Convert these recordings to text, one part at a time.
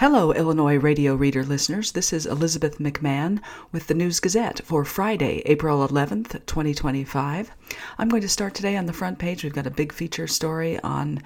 Hello, Illinois Radio Reader listeners. This is Elizabeth McMahon with the News Gazette for Friday, April 11th, 2025. I'm going to start today on the front page. We've got a big feature story on,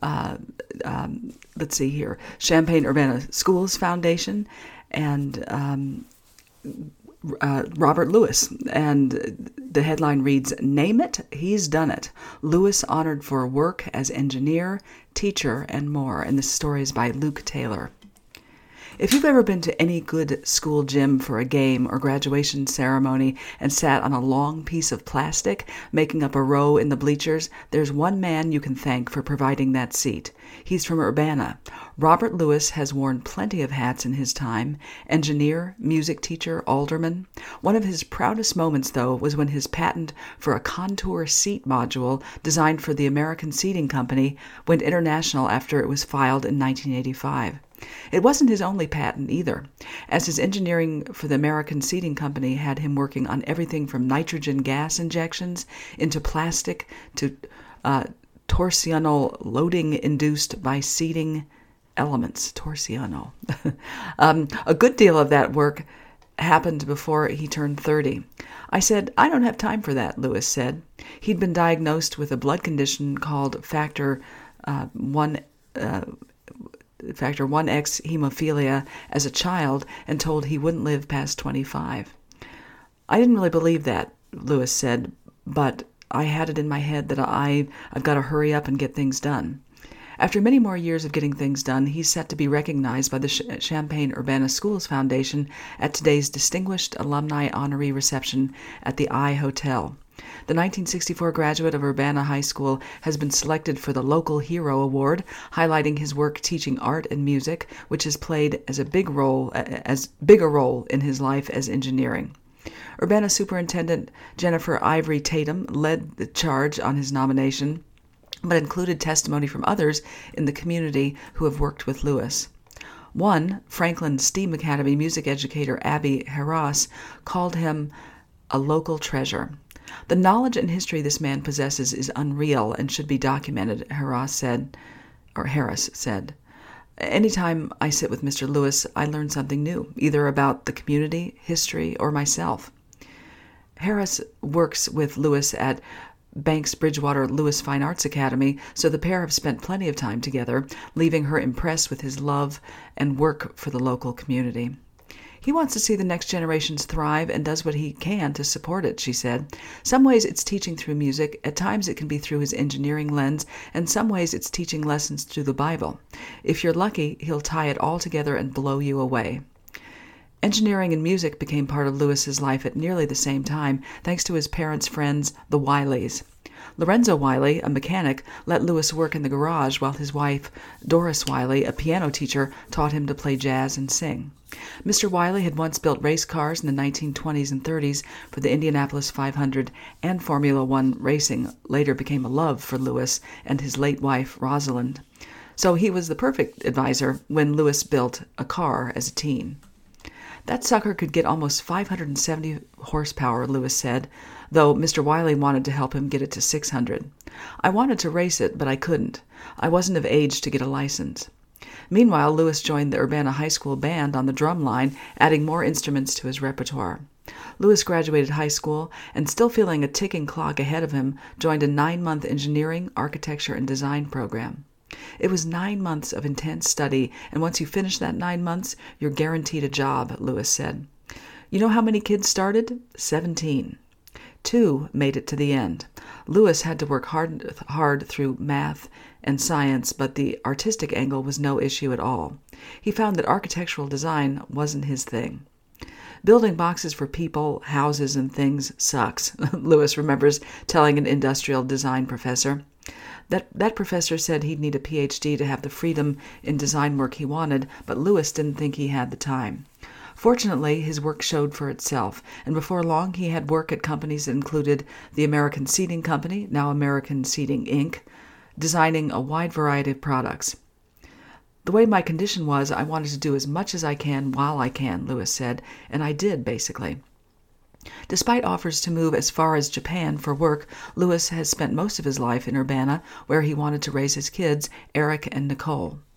Champaign-Urbana Schools Foundation and Robert Lewis. And the headline reads, "Name it, he's done it. Lewis honored for work as engineer, teacher, and more." And this story is by Luke Taylor. If you've ever been to any good school gym for a game or graduation ceremony and sat on a long piece of plastic, making up a row in the bleachers, there's one man you can thank for providing that seat. He's from Urbana. Robert Lewis has worn plenty of hats in his time: engineer, music teacher, alderman. One of his proudest moments, though, was when his patent for a contour seat module designed for the American Seating Company went international after it was filed in 1985. It wasn't his only patent either, as his engineering for the American Seating Company had him working on everything from nitrogen gas injections into plastic to torsional loading induced by seating elements. Torsional. A good deal of that work happened before he turned 30. I said, "I don't have time for that," Lewis said. He'd been diagnosed with a blood condition called Factor 1X hemophilia as a child and told he wouldn't live past 25. "I didn't really believe that," Lewis said, "but I had it in my head that I've got to hurry up and get things done." After many more years of getting things done, he's set to be recognized by the Champaign-Urbana Schools Foundation at today's Distinguished Alumni Honoree Reception at the I Hotel. The 1964 graduate of Urbana High School has been selected for the Local Hero Award, highlighting his work teaching art and music, which has played as big a role in his life as engineering. Urbana Superintendent Jennifer Ivory Tatum led the charge on his nomination, but included testimony from others in the community who have worked with Lewis. One, Franklin STEAM Academy music educator Abby Harras, called him a local treasure. "The knowledge and history this man possesses is unreal and should be documented," Harris said. "Anytime I sit with Mr. Lewis, I learn something new, either about the community, history, or myself." Harris works with Lewis at Banks Bridgewater Lewis Fine Arts Academy, so the pair have spent plenty of time together, leaving her impressed with his love and work for the local community. "He wants to see the next generations thrive and does what he can to support it," she said. "Some ways it's teaching through music, at times it can be through his engineering lens, and some ways it's teaching lessons through the Bible. If you're lucky, he'll tie it all together and blow you away." Engineering and music became part of Lewis's life at nearly the same time, thanks to his parents' friends, the Wileys. Lorenzo Wiley, a mechanic, let Lewis work in the garage while his wife, Doris Wiley, a piano teacher, taught him to play jazz and sing. Mr. Wiley had once built race cars in the 1920s and 30s for the Indianapolis 500, and Formula One racing later became a love for Lewis and his late wife, Rosalind. So he was the perfect advisor when Lewis built a car as a teen. "That sucker could get almost 570 horsepower, Lewis said, though Mr. Wiley wanted to help him get it to 600. "I wanted to race it, but I couldn't. I wasn't of age to get a license." Meanwhile, Lewis joined the Urbana High School band on the drum line, adding more instruments to his repertoire. Lewis graduated high school and, still feeling a ticking clock ahead of him, joined a 9-month engineering, architecture, and design program. "It was 9 months of intense study, and once you finish that 9 months, you're guaranteed a job," Lewis said. "You know how many kids started? 17. 2 made it to the end." Lewis had to work hard through math and science, but the artistic angle was no issue at all. He found that architectural design wasn't his thing. "Building boxes for people, houses, and things sucks," Lewis remembers telling an industrial design professor. That professor said he'd need a PhD to have the freedom in design work he wanted, but Lewis didn't think he had the time. Fortunately, his work showed for itself, and before long he had work at companies that included the American Seating Company, now American Seating, Inc., designing a wide variety of products. "The way my condition was, I wanted to do as much as I can while I can," Lewis said, "and I did, basically." Despite offers to move as far as Japan for work, Lewis has spent most of his life in Urbana, where he wanted to raise his kids, Eric and Nicole.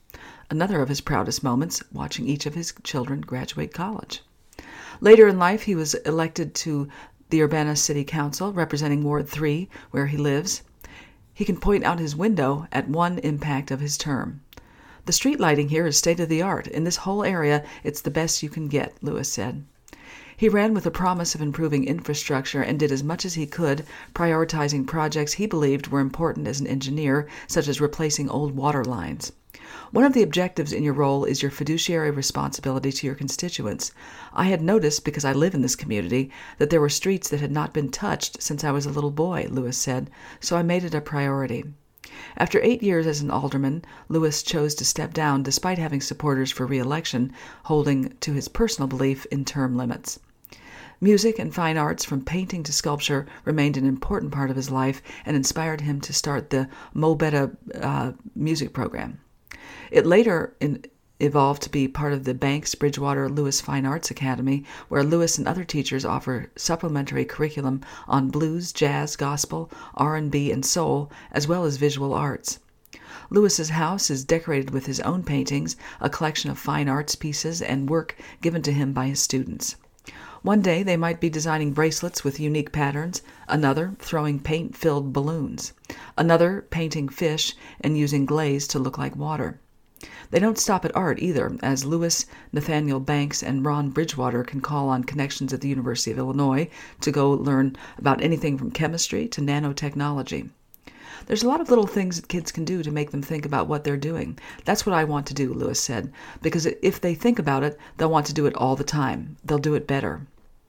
another of his proudest moments, watching each of his children graduate college. Later in life, he was elected to the Urbana City Council, representing Ward 3, where he lives. He can point out his window at one impact of his term. "The street lighting here is state-of-the-art. In this whole area, it's the best you can get," Lewis said. He ran with a promise of improving infrastructure and did as much as he could, prioritizing projects he believed were important as an engineer, such as replacing old water lines. "One of the objectives in your role is your fiduciary responsibility to your constituents. I had noticed, because I live in this community, that there were streets that had not been touched since I was a little boy," Lewis said, "so I made it a priority." After 8 years as an alderman, Lewis chose to step down despite having supporters for re-election, holding to his personal belief in term limits. Music and fine arts, from painting to sculpture, remained an important part of his life and inspired him to start the Mo Betta music program. It later evolved to be part of the Banks Bridgewater Lewis Fine Arts Academy, where Lewis and other teachers offer supplementary curriculum on blues, jazz, gospel, R&B, and soul, as well as visual arts. Lewis's house is decorated with his own paintings, a collection of fine arts pieces, and work given to him by his students. One day they might be designing bracelets with unique patterns, another throwing paint-filled balloons, another painting fish and using glaze to look like water. They don't stop at art either, as Lewis, Nathaniel Banks, and Ron Bridgewater can call on connections at the University of Illinois to go learn about anything from chemistry to nanotechnology. "There's a lot of little things that kids can do to make them think about what they're doing. That's what I want to do," Lewis said, "because if they think about it, they'll want to do it all the time. They'll do it better."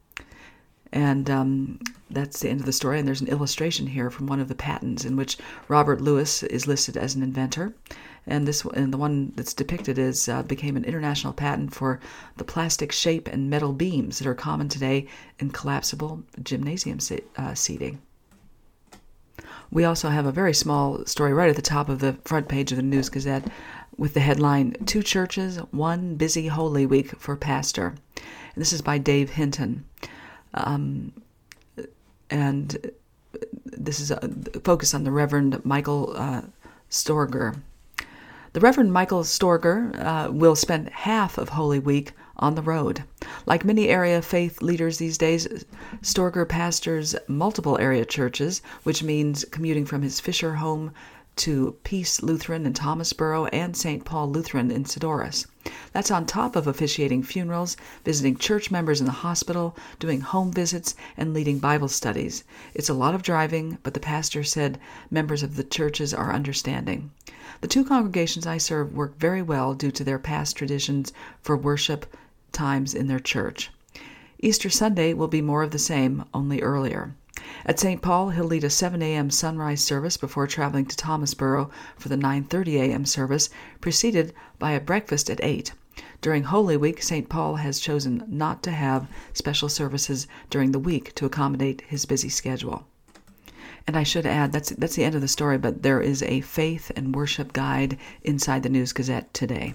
And that's the end of the story. And there's an illustration here from one of the patents in which Robert Lewis is listed as an inventor. And the one that's depicted became an international patent for the plastic shape and metal beams that are common today in collapsible gymnasium seating. We also have a very small story right at the top of the front page of the News-Gazette with the headline, "Two Churches, One Busy Holy Week for Pastor." And this is by Dave Hinton. And this is a focus on the Reverend Michael Storger. The Reverend Michael Storger will spend half of Holy Week on the road. Like many area faith leaders these days, Storger pastors multiple area churches, which means commuting from his Fisher home to Peace Lutheran in Thomasboro and St. Paul Lutheran in Sedoras. That's on top of officiating funerals, visiting church members in the hospital, doing home visits, and leading Bible studies. It's a lot of driving, but the pastor said members of the churches are understanding. "The two congregations I serve work very well due to their past traditions for worship times in their church. Easter Sunday will be more of the same, only earlier. At St. Paul, he'll lead a 7 a.m. sunrise service before traveling to Thomasboro for the 9:30 a.m. service, preceded by a breakfast at 8. During Holy Week, St. Paul has chosen not to have special services during the week to accommodate his busy schedule." And I should add, that's the end of the story, but there is a faith and worship guide inside the News-Gazette today.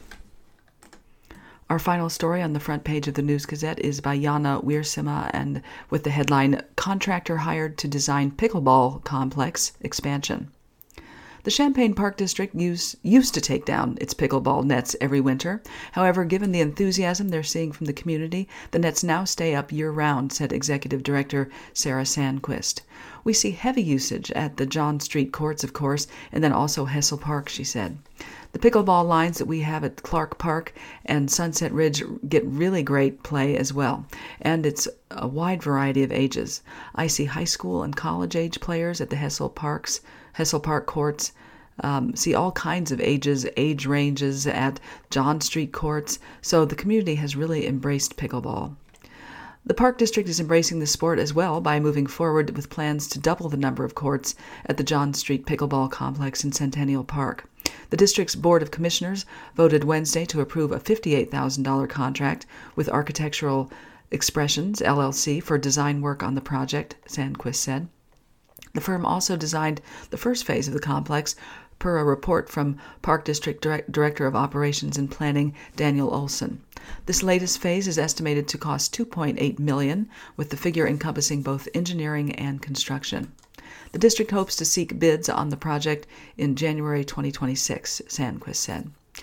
Our final story on the front page of the News-Gazette is by Jana Wiersima, and with the headline, "Contractor Hired to Design Pickleball Complex Expansion." The Champaign Park District used to take down its pickleball nets every winter. However, given the enthusiasm they're seeing from the community, the nets now stay up year-round, said Executive Director Sarah Sandquist. "We see heavy usage at the John Street courts, of course, and then also Hessel Park," she said. "The pickleball lines that we have at Clark Park and Sunset Ridge get really great play as well, and it's a wide variety of ages. I see high school and college-age players at the Hessel Park courts, see all kinds of age ranges at John Street courts, so the community has really embraced pickleball." The Park District is embracing the sport as well by moving forward with plans to double the number of courts at the John Street Pickleball Complex in Centennial Park. The district's Board of Commissioners voted Wednesday to approve a $58,000 contract with Architectural Expressions, LLC, for design work on the project, Sandquist said. The firm also designed the first phase of the complex, per a report from Park District Director of Operations and Planning, Daniel Olson. This latest phase is estimated to cost $2.8 million, with the figure encompassing both engineering and construction. The district hopes to seek bids on the project in January 2026, Sandquist said.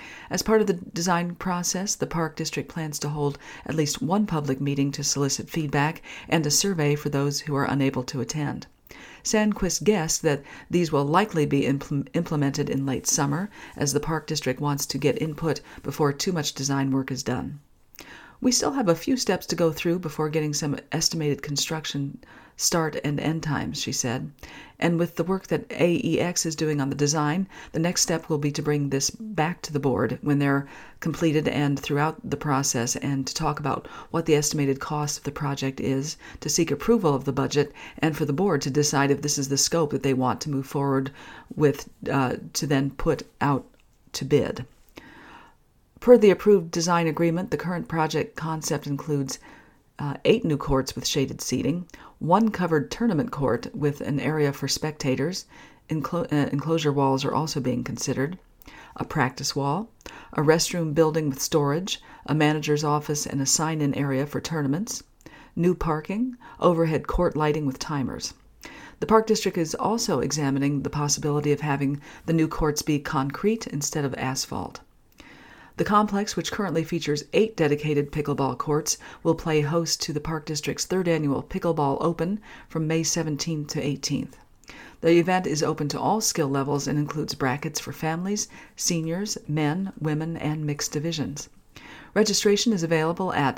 As part of the design process, the Park District plans to hold at least one public meeting to solicit feedback and a survey for those who are unable to attend. Sandquist guessed that these will likely be implemented in late summer, as the Park District wants to get input before too much design work is done. We still have a few steps to go through before getting some estimated construction start and end times, she said. And with the work that AEX is doing on the design, the next step will be to bring this back to the board when they're completed and throughout the process, and to talk about what the estimated cost of the project is, to seek approval of the budget, and for the board to decide if this is the scope that they want to move forward with, to then put out to bid. Per the approved design agreement, the current project concept includes 8 new courts with shaded seating, 1 covered tournament court with an area for spectators. Enclosure walls are also being considered, a practice wall, a restroom building with storage, a manager's office and a sign-in area for tournaments, new parking, overhead court lighting with timers. The Park District is also examining the possibility of having the new courts be concrete instead of asphalt. The complex, which currently features 8 dedicated pickleball courts, will play host to the Park District's 3rd annual Pickleball Open from May 17th to 18th. The event is open to all skill levels and includes brackets for families, seniors, men, women, and mixed divisions. Registration is available at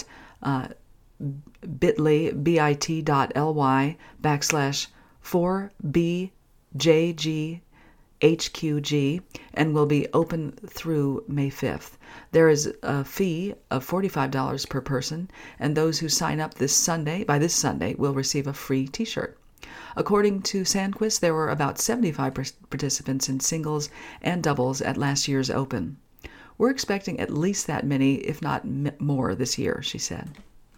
bit.ly/4BJGHQG and will be open through May 5th. There is a fee of $45 per person, and those who sign up by this Sunday will receive a free t-shirt. According to Sandquist, there were about 75 participants in singles and doubles at last year's Open. We're expecting at least that many, if not more, this year, she said.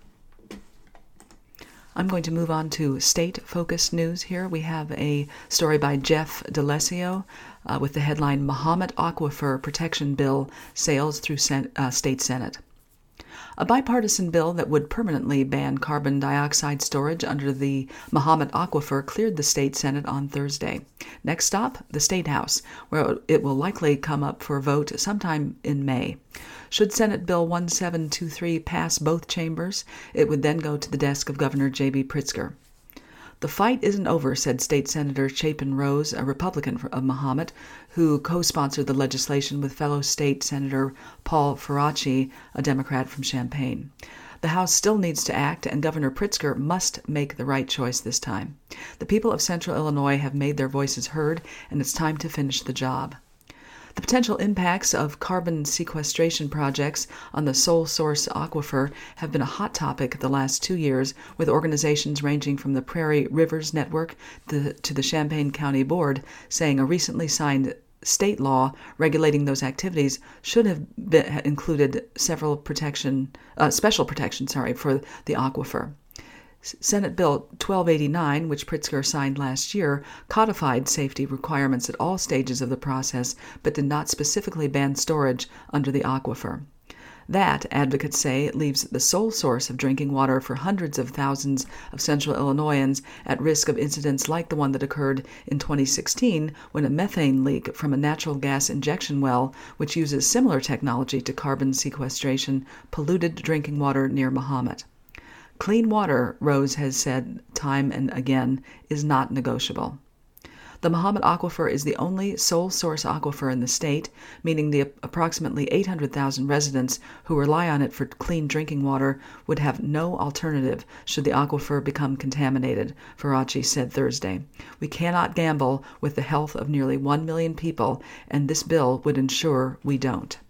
I'm going to move on to state-focused news here. We have a story by Jeff DeLessio with the headline, Mahomet Aquifer Protection Bill Sails Through State Senate. A bipartisan bill that would permanently ban carbon dioxide storage under the Mahomet Aquifer cleared the state Senate on Thursday. Next stop, the State House, where it will likely come up for a vote sometime in May. Should Senate Bill 1723 pass both chambers, it would then go to the desk of Governor J.B. Pritzker. The fight isn't over, said State Senator Chapin Rose, a Republican of Mahomet, who co-sponsored the legislation with fellow State Senator Paul Faraci, a Democrat from Champaign. The House still needs to act, and Governor Pritzker must make the right choice this time. The people of Central Illinois have made their voices heard, and it's time to finish the job. The potential impacts of carbon sequestration projects on the sole source aquifer have been a hot topic the last 2 years, with organizations ranging from the Prairie Rivers Network to the Champaign County Board saying a recently signed state law regulating those activities should have included special protection for the aquifer. Senate Bill 1289, which Pritzker signed last year, codified safety requirements at all stages of the process, but did not specifically ban storage under the aquifer. That, advocates say, leaves the sole source of drinking water for hundreds of thousands of Central Illinoisans at risk of incidents like the one that occurred in 2016 when a methane leak from a natural gas injection well, which uses similar technology to carbon sequestration, polluted drinking water near Mahomet. Clean water, Rose has said time and again, is not negotiable. The Mahomet Aquifer is the only sole source aquifer in the state, meaning the approximately 800,000 residents who rely on it for clean drinking water would have no alternative should the aquifer become contaminated, Faraci said Thursday. We cannot gamble with the health of nearly 1 million people, and this bill would ensure we don't.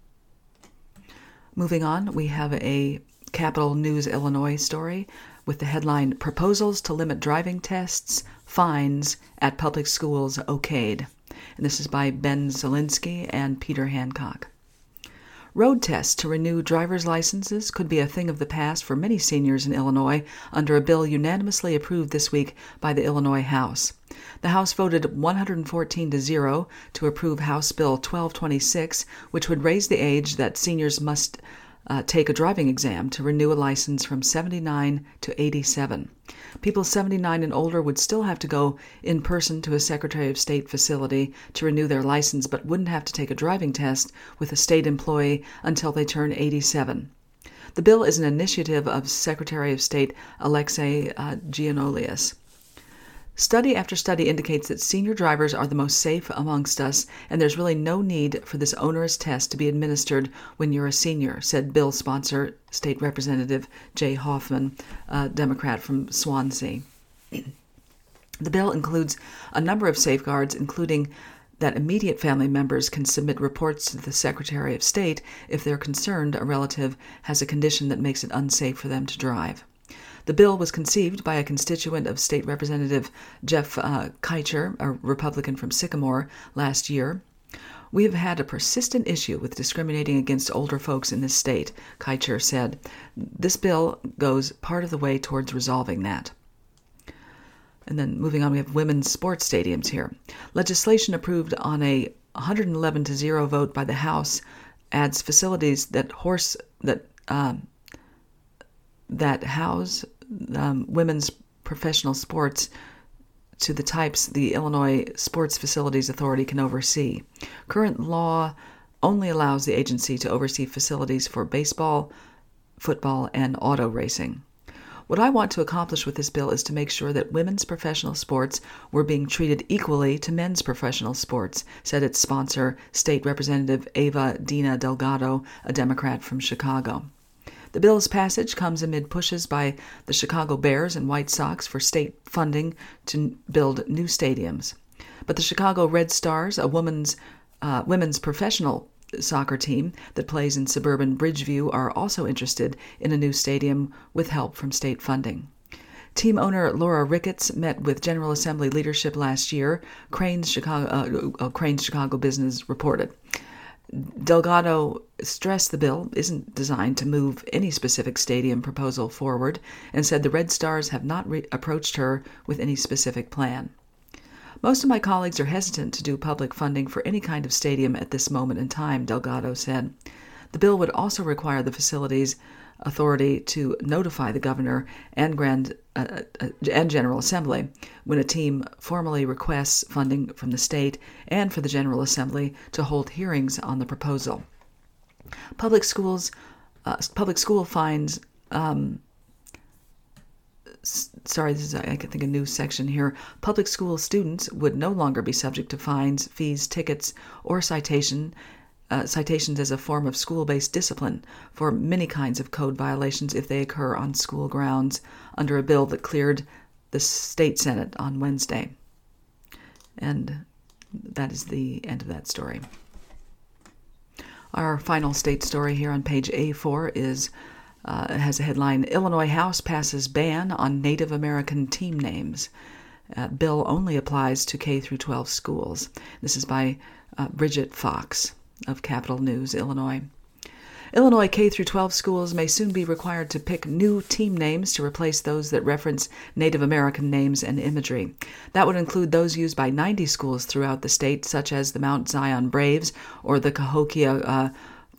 Moving on, we have a Capital News Illinois story with the headline, Proposals to Limit Driving Tests, Fines at Public Schools Okayed. And this is by Ben Zielinski and Peter Hancock. Road tests to renew driver's licenses could be a thing of the past for many seniors in Illinois under a bill unanimously approved this week by the Illinois House. The House voted 114-0 to approve House Bill 1226, which would raise the age that seniors must take a driving exam to renew a license from 79 to 87. People 79 and older would still have to go in person to a Secretary of State facility to renew their license, but wouldn't have to take a driving test with a state employee until they turn 87. The bill is an initiative of Secretary of State Alexei Giannoulias. Study after study indicates that senior drivers are the most safe amongst us, and there's really no need for this onerous test to be administered when you're a senior, said bill sponsor State Representative Jay Hoffman, a Democrat from Swansea. The bill includes a number of safeguards, including that immediate family members can submit reports to the Secretary of State if they're concerned a relative has a condition that makes it unsafe for them to drive. The bill was conceived by a constituent of State Representative Jeff Keicher, a Republican from Sycamore, last year. We have had a persistent issue with discriminating against older folks in this state, Keicher said. This bill goes part of the way towards resolving that. And then moving on, we have women's sports stadiums here. Legislation approved on a 111-0 vote by the House adds facilities that house women's professional sports to the types the Illinois Sports Facilities Authority can oversee. Current law only allows the agency to oversee facilities for baseball, football, and auto racing. What I want to accomplish with this bill is to make sure that women's professional sports were being treated equally to men's professional sports, said its sponsor, State Representative Ava Dina Delgado, a Democrat from Chicago. The bill's passage comes amid pushes by the Chicago Bears and White Sox for state funding to build new stadiums. But the Chicago Red Stars, a women's professional soccer team that plays in suburban Bridgeview, are also interested in a new stadium with help from state funding. Team owner Laura Ricketts met with General Assembly leadership last year, Crain's Chicago Business reported. Delgado stressed the bill isn't designed to move any specific stadium proposal forward and said the Red Stars have not approached her with any specific plan. Most of my colleagues are hesitant to do public funding for any kind of stadium at this moment in time, Delgado said. The bill would also require the facilities authority to notify the governor and General Assembly when a team formally requests funding from the state, and for the General Assembly to hold hearings on the proposal. Public school fines. This is, I think, a new section here. Public school students would no longer be subject to fines, fees, tickets, or citations as a form of school-based discipline for many kinds of code violations if they occur on school grounds under a bill that cleared the state Senate on Wednesday. And that is the end of that story. Our final state story here on page A4 has a headline, Illinois House passes ban on Native American team names. Bill only applies to K-12 schools. This is by Bridget Fox of Capital News, Illinois. Illinois K-12 schools may soon be required to pick new team names to replace those that reference Native American names and imagery. That would include those used by 90 schools throughout the state, such as the Mount Zion Braves or the Cahokia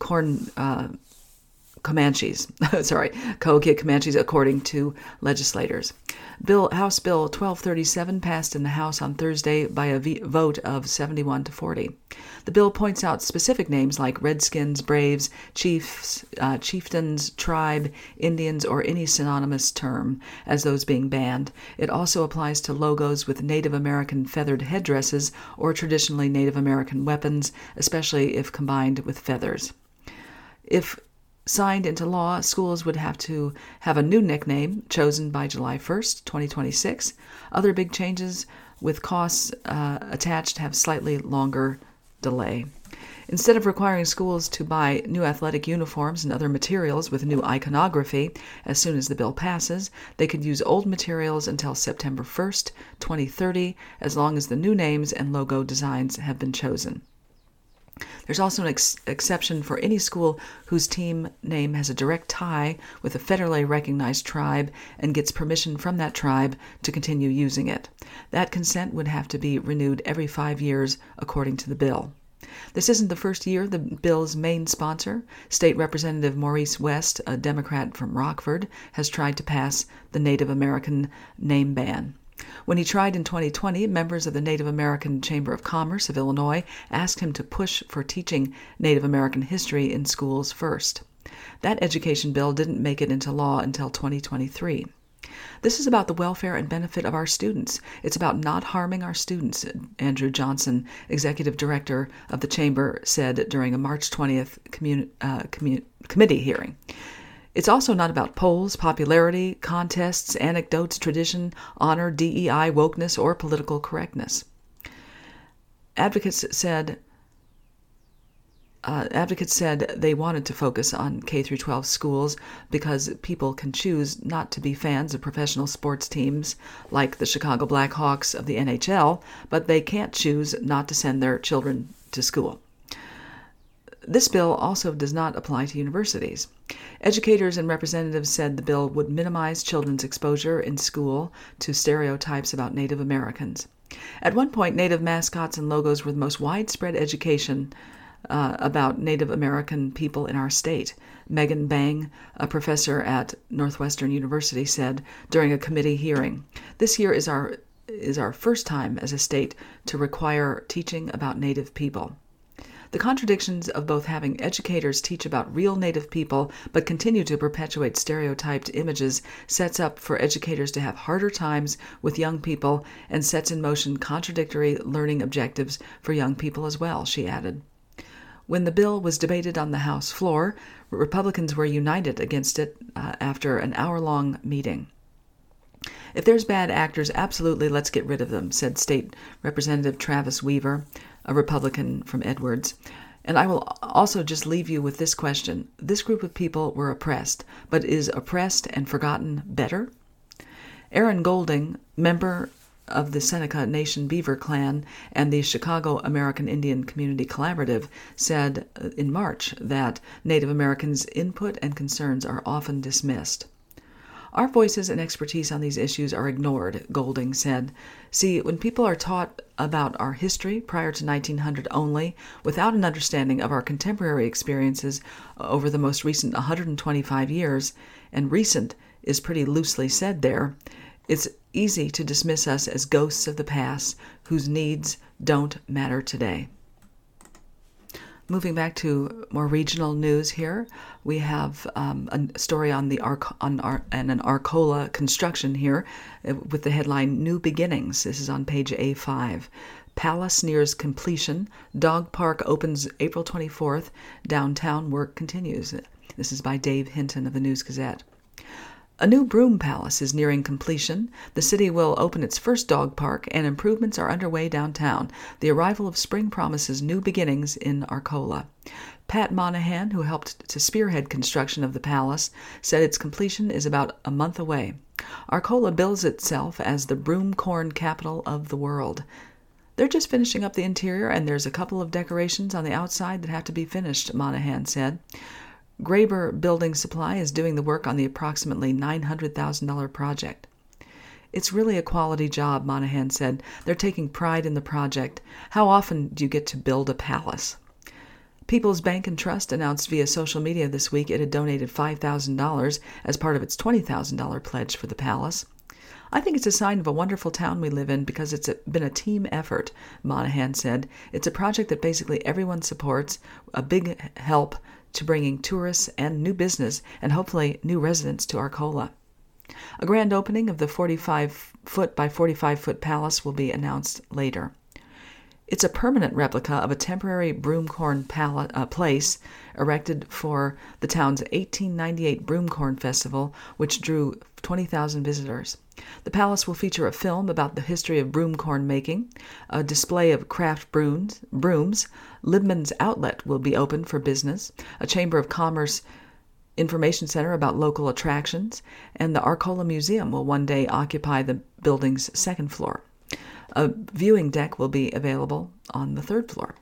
Comanches, according to legislators. House Bill 1237 passed in the House on Thursday by a vote of 71 to 40. The bill points out specific names like Redskins, Braves, Chiefs, Chieftains, Tribe, Indians, or any synonymous term as those being banned. It also applies to logos with Native American feathered headdresses or traditionally Native American weapons, especially if combined with feathers. If signed into law, schools would have to have a new nickname chosen by July 1st, 2026. Other big changes with costs attached have slightly longer delay. Instead of requiring schools to buy new athletic uniforms and other materials with new iconography as soon as the bill passes, they could use old materials until September 1st, 2030, as long as the new names and logo designs have been chosen. There's also an exception for any school whose team name has a direct tie with a federally recognized tribe and gets permission from that tribe to continue using it. That consent would have to be renewed every 5 years, according to the bill. This isn't the first year the bill's main sponsor, State Representative Maurice West, a Democrat from Rockford, has tried to pass the Native American name ban. When he tried in 2020, members of the Native American Chamber of Commerce of Illinois asked him to push for teaching Native American history in schools first. That education bill didn't make it into law until 2023. This is about the welfare and benefit of our students. It's about not harming our students, Andrew Johnson, executive director of the Chamber, said during a March 20th committee hearing. It's also not about polls, popularity, contests, anecdotes, tradition, honor, DEI, wokeness, or political correctness. Advocates said they wanted to focus on K-12 schools because people can choose not to be fans of professional sports teams like the Chicago Blackhawks of the NHL, but they can't choose not to send their children to school. This bill also does not apply to universities. Educators and representatives said the bill would minimize children's exposure in school to stereotypes about Native Americans. At one point, Native mascots and logos were the most widespread education about Native American people in our state. Megan Bang, a professor at Northwestern University, said during a committee hearing, "This year is our first time as a state to require teaching about Native people." The contradictions of both having educators teach about real Native people but continue to perpetuate stereotyped images sets up for educators to have harder times with young people and sets in motion contradictory learning objectives for young people as well, she added. When the bill was debated on the House floor, Republicans were united against it after an hour-long meeting. "If there's bad actors, absolutely let's get rid of them," said State Representative Travis Weaver, a Republican from Edwards. "And I will also just leave you with this question. This group of people were oppressed, but is oppressed and forgotten better?" Aaron Golding, member of the Seneca Nation Beaver Clan and the Chicago American Indian Community Collaborative, said in March that Native Americans' input and concerns are often dismissed. "Our voices and expertise on these issues are ignored," Golding said. "See, when people are taught about our history prior to 1900 only, without an understanding of our contemporary experiences over the most recent 125 years, and recent is pretty loosely said there, it's easy to dismiss us as ghosts of the past whose needs don't matter today." Moving back to more regional news here, we have a story on an Arcola construction here with the headline "New Beginnings." This is on page A5. Palace nears completion. Dog park opens April 24th. Downtown work continues. This is by Dave Hinton of the News-Gazette. A new broom palace is nearing completion. The city will open its first dog park, and improvements are underway downtown. The arrival of spring promises new beginnings in Arcola. Pat Monahan, who helped to spearhead construction of the palace, said its completion is about a month away. Arcola bills itself as the broom corn capital of the world. "They're just finishing up the interior, and there's a couple of decorations on the outside that have to be finished," Monahan said. Graber Building Supply is doing the work on the approximately $900,000 project. "It's really a quality job," Monahan said. "They're taking pride in the project. How often do you get to build a palace?" People's Bank and Trust announced via social media this week it had donated $5,000 as part of its $20,000 pledge for the palace. "I think it's a sign of a wonderful town we live in because it's been a team effort," Monahan said. "It's a project that basically everyone supports, a big help to bringing tourists and new business and hopefully new residents to Arcola." A grand opening of the 45-foot by 45-foot palace will be announced later. It's a permanent replica of a temporary broomcorn place erected for the town's 1898 Broomcorn Festival, which drew 20,000 visitors. The palace will feature a film about the history of broomcorn making, a display of craft brooms. Libman's Outlet will be open for business, a Chamber of Commerce information center about local attractions, and the Arcola Museum will one day occupy the building's second floor. A viewing deck will be available on the third floor.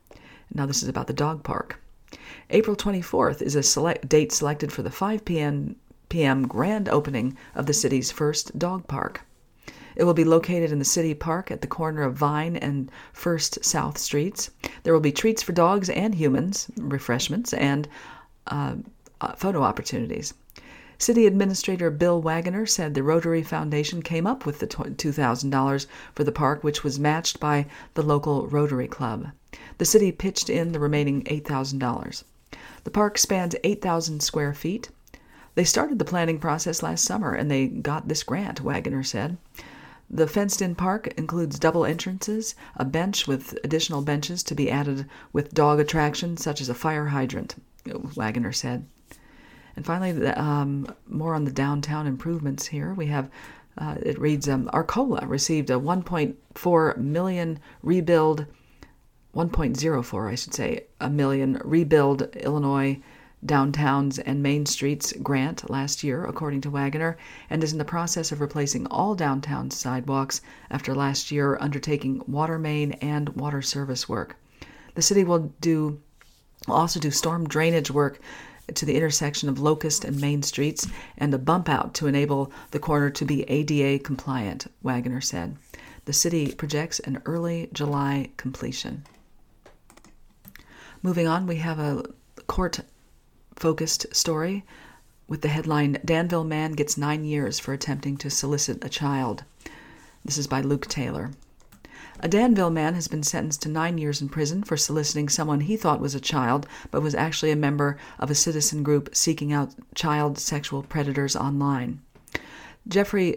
Now this is about the dog park. April 24th is a date selected for the 5 p.m. grand opening of the city's first dog park. It will be located in the city park at the corner of Vine and First South Streets. There will be treats for dogs and humans, refreshments, and photo opportunities. City Administrator Bill Wagoner said the Rotary Foundation came up with the $2,000 for the park, which was matched by the local Rotary Club. The city pitched in the remaining $8,000. The park spans 8,000 square feet. They started the planning process last summer, and they got this grant, Wagoner said. The fenced-in park includes double entrances, a bench with additional benches to be added with dog attractions such as a fire hydrant, Wagoner said. And finally, more on the downtown improvements here. We have, it reads, Arcola received a $1.4 million rebuild, 1.04, I should say, a million rebuild Illinois downtowns and main streets grant last year, according to Wagoner, and is in the process of replacing all downtown sidewalks after last year undertaking water main and water service work. The city will also do storm drainage work to the intersection of Locust and Main Streets and a bump out to enable the corner to be ADA compliant, Wagoner said. The city projects an early July completion. Moving on, we have a court-focused story with the headline, Danville Man Gets 9 Years for Attempting to Solicit a Child. This is by Luke Taylor. A Danville man has been sentenced to 9 years in prison for soliciting someone he thought was a child, but was actually a member of a citizen group seeking out child sexual predators online. Jeffrey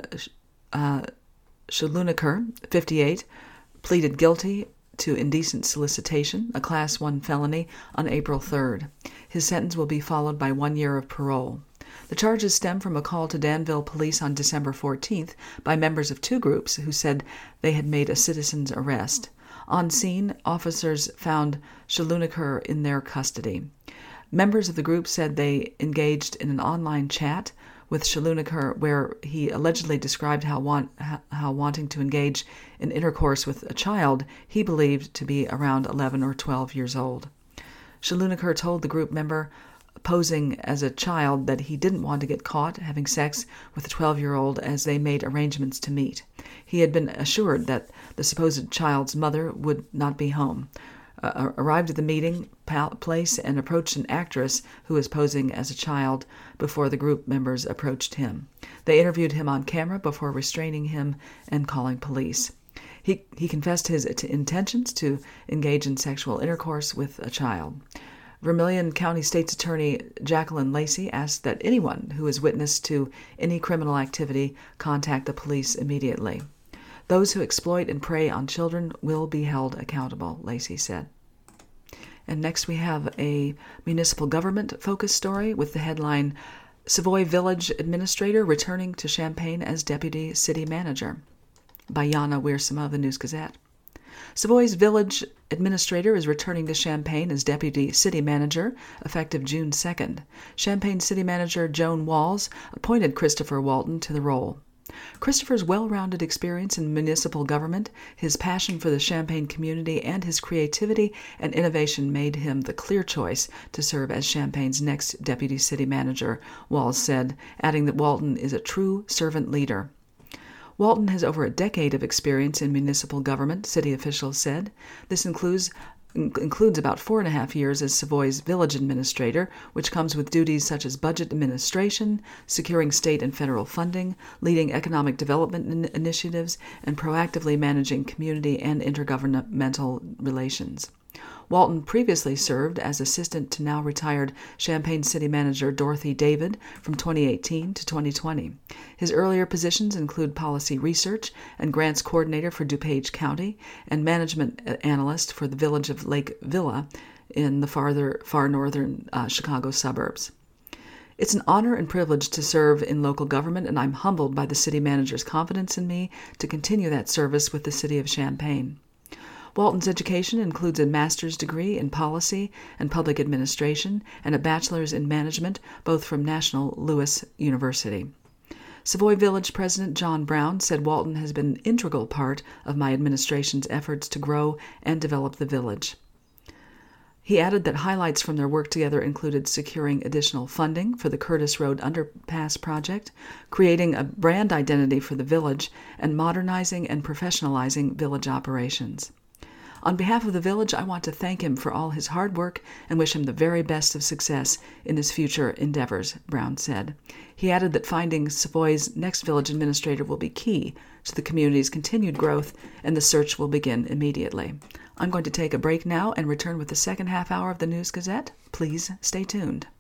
Shalunaker, 58, pleaded guilty to indecent solicitation, a Class 1 felony, on April 3rd. His sentence will be followed by 1 year of parole. The charges stem from a call to Danville police on December 14th by members of two groups who said they had made a citizen's arrest. On scene, officers found Shalunaker in their custody. Members of the group said they engaged in an online chat with Shalunaker where he allegedly described how wanting to engage in intercourse with a child he believed to be around 11 or 12 years old. Shalunaker told the group member posing as a child that he didn't want to get caught having sex with a 12-year-old as they made arrangements to meet. He had been assured that the supposed child's mother would not be home. Arrived at the meeting place and approached an actress who was posing as a child before the group members approached him. They interviewed him on camera before restraining him and calling police. He confessed his intentions to engage in sexual intercourse with a child. Vermilion County State's Attorney Jacqueline Lacey asked that anyone who is witness to any criminal activity contact the police immediately. Those who exploit and prey on children will be held accountable, Lacey said. And next we have a municipal government-focused story with the headline, Savoy Village Administrator Returning to Champaign as Deputy City Manager, by Yana Wiersma of the News-Gazette. Savoy's village administrator is returning to Champaign as deputy city manager, effective June 2nd. Champaign city manager Joan Walls appointed Christopher Walton to the role. Christopher's well-rounded experience in municipal government, his passion for the Champaign community, and his creativity and innovation made him the clear choice to serve as Champaign's next deputy city manager, Walls said, adding that Walton is a true servant leader. Walton has over a decade of experience in municipal government, city officials said. This includes about 4.5 years as Savoy's village administrator, which comes with duties such as budget administration, securing state and federal funding, leading economic development initiatives, and proactively managing community and intergovernmental relations. Walton previously served as assistant to now retired Champaign City Manager Dorothy David from 2018 to 2020. His earlier positions include policy research and grants coordinator for DuPage County and management analyst for the village of Lake Villa in the far northern Chicago suburbs. It's an honor and privilege to serve in local government, and I'm humbled by the city manager's confidence in me to continue that service with the city of Champaign. Walton's education includes a master's degree in policy and public administration and a bachelor's in management, both from National Louis University. Savoy Village President John Brown said Walton has been an integral part of my administration's efforts to grow and develop the village. He added that highlights from their work together included securing additional funding for the Curtis Road Underpass project, creating a brand identity for the village, and modernizing and professionalizing village operations. On behalf of the village, I want to thank him for all his hard work and wish him the very best of success in his future endeavors, Brown said. He added that finding Savoy's next village administrator will be key to the community's continued growth, and the search will begin immediately. I'm going to take a break now and return with the second half hour of the News Gazette. Please stay tuned.